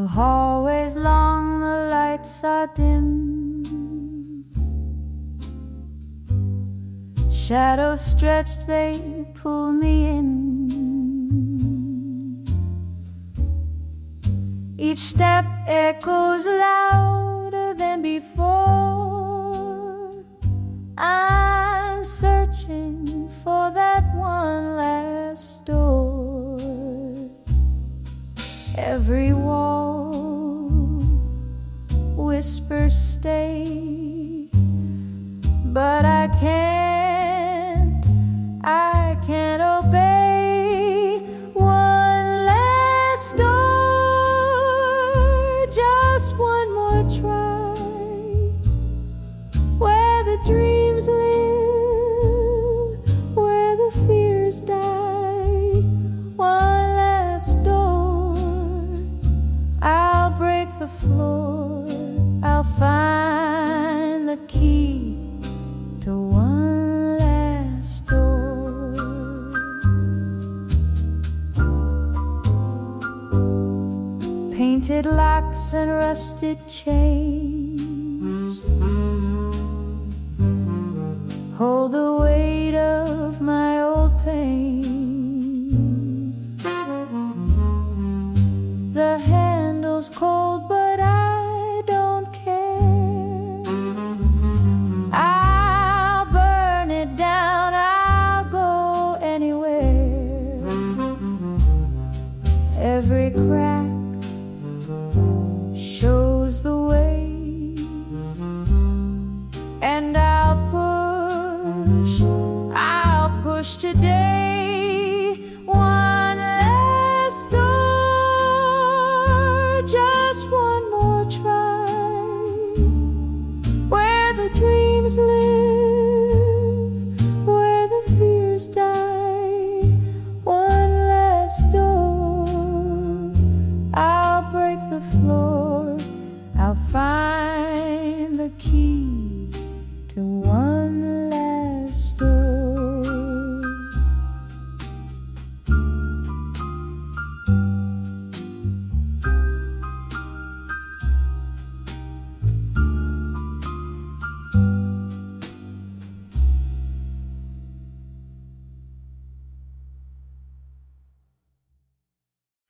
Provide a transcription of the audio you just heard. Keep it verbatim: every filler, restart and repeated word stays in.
hallways long, the lights are dim. Shadows stretched, they pull me in. Each step echoes louder than before. I'm searching for that one last door. Every wall whispers stay, but I can't, I can't obey. One last door, just one more try, where the dreams live, where the fears die. One last door, I'll break the floor, I'll find the key to one last door. Painted locks and rusted chains hold the weight of my old pains. The handle's cold, but I don't care. I'll burn it down, I'll go anywhere. Every crack shows the way, and I'll push, I'll push today. One last door, just one more try, where the dreams live, where the fears die. One last door, I'll break the floor, I'll find the key